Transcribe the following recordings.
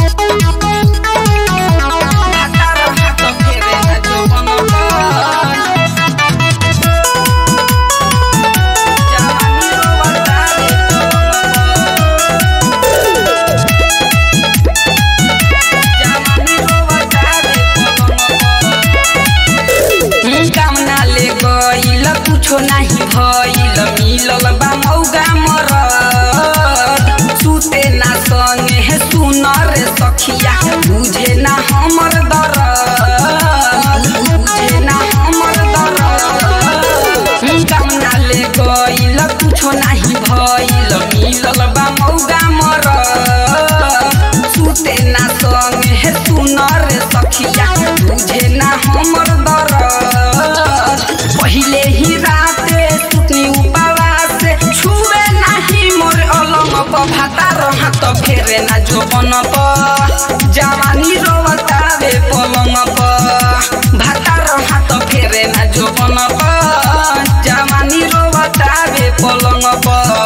कुछो नहीं भइल मिलल बा मौगा मरद सुते ना संगे है सुन रे सखिया बुझे ना हमर दर्द बुझे ना हमर दर्द कामना ले गइल कुछो नहीं भइल मिलल बा मौगा मरद सुते ना संगे है सुन रे सखिया बुझे ना हमर दर्द पहिले ही राते सुतनी उपवास छुए नहीं मोर अलंग प भातार हाथ फेरे ना जोबन प जवानी रोवतावे पलंग प भातार हाथ फेरे ना जोबन प जवानी रोवतावे पलंग प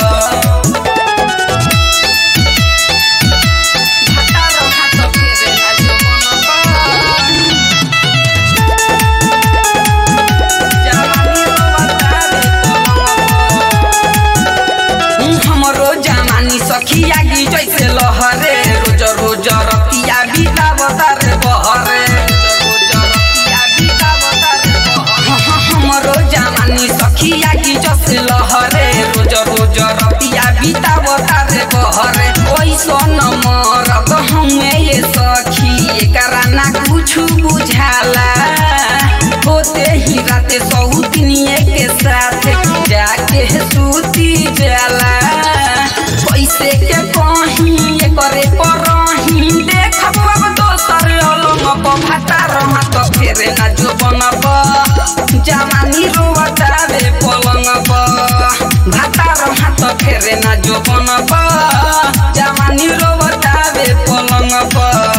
सखिया की जैसे लहरे रोज रोज रतिया बितावता रे बहरे हमरो जवानी सखिया की जैसे लहरे रोज रोज रतिया बितावता रे बहरे ओइसन मरद हमें ये सखी एकरा ना कुछ बुझाला होते ही राते सौतनिए के साथ जाके सूती जाला कैसे के कहीं करे परही देखब अब दोसर अलंग प भातार हाथ फेरे ना जोबन प जवानी रोवतावे पलंग प भातार हाथ फेरे ना जोबन प जवानी रोवतावे पलंग प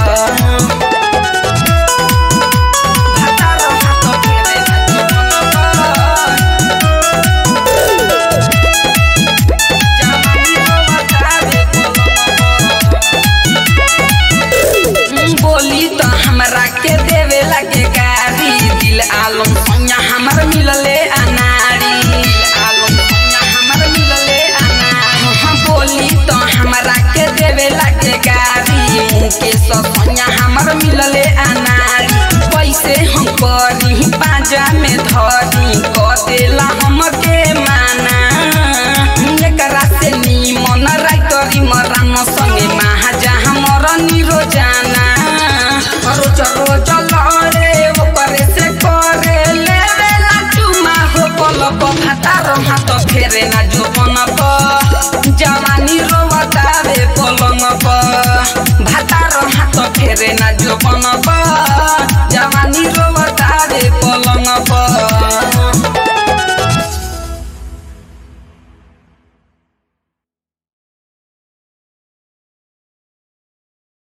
के देवे लगे गारी दिल आलम सोनिया हमर मिलले अनारी आलम सोनिया हमर मिलले अनारी हम बोली तो हमरा के देवे लगे गारी मुके सोनिया हमर मिलले अनारी कैसे हम करी पाजा में धरी क देला हमके माना एकरा से निमन राइतरी मरान संगे महाजा हमर निरोजाना रोज रोज लड़े ओकरे से करे लेवे ला चुमा हो पल प भातार हाथ फेरे ना जोबन प